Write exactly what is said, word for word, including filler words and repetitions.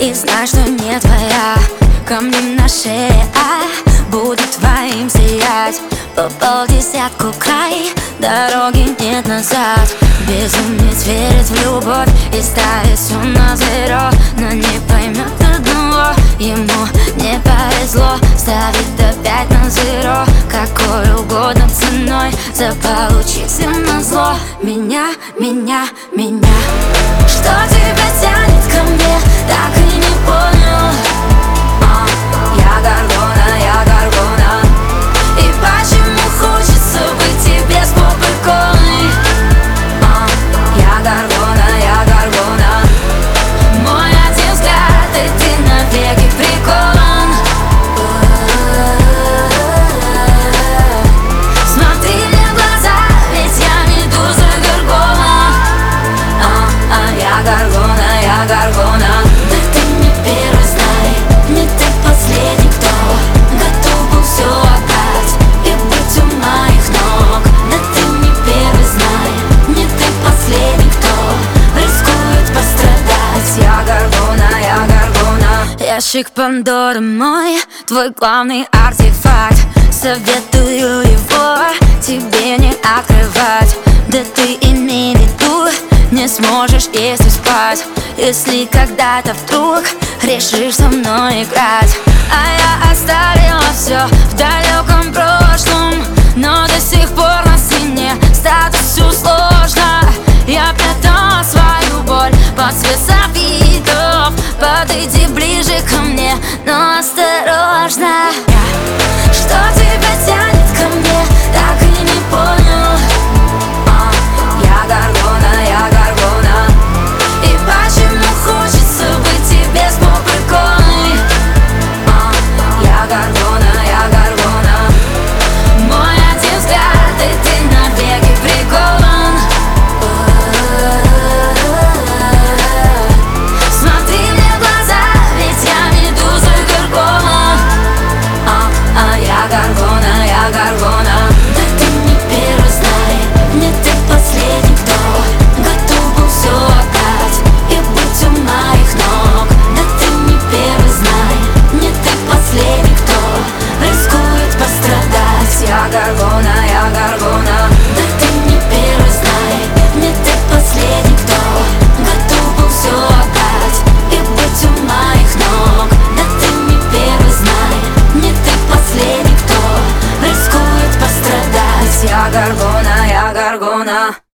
И знай, что не твоя. Камни на шее, а будет твоим сиять. По полдесятку край, дороги нет назад. Безумец верит в любовь и ставит все на зеро, но не поймет одного, ему не повезло. Ставит опять на зеро, какой угодно ценой, заполучить все назло. Меня, меня, меня. Что тебя тянет ко мне, так и не понял. а, Я Горгона, я Горгона. И почему хочется быть тебе с попой-колой? а, Я Горгона, я Горгона. Мой один взгляд, и ты навеки прикован. Смотри мне в глаза, ведь я медуза Горгона. а, а, Я Горгона, я Горгона. Да ты не первый, знай, не ты последний, кто готов был все отдать и быть у моих ног. Да ты не первый, знай, не ты последний, кто рискует пострадать. Я Горгона, я Горгона. Ящик Пандоры мой, твой главный артефакт. Советую его тебе не открывать. Да ты имей в виду, не сможешь, если спать, если когда-то вдруг решишь со мной играть. А я оставила все в далеком прошлом, но до сих пор на стене статусу сложно. Я прятала свою боль под цвет софитов. Подойди ближе ко мне, но осторожно. Что тебя тянет ко мне, так и не понял. а, Я Горгона, я Горгона. И почему хочется быть тебе с попой-колой? а, Я Горгона, я Горгона. Мой один взгляд, и ты навеки прикован. Смотри мне в глаза, ведь я медуза Горгона. а, а, Я Горгона, я Горгона. Да ты не первый, знай, не ты последний, кто готов был все отдать и быть у моих ног. Да ты не первый, знай, не ты последний, кто рискует пострадать. Я Горгона, я Горгона. Да ты не первый, знай, не ты последний, кто готов был все отдать и быть у моих ног. Да ты не первый, знай, не ты последний, кто рискует пострадать. Я Горгона, я Горгона.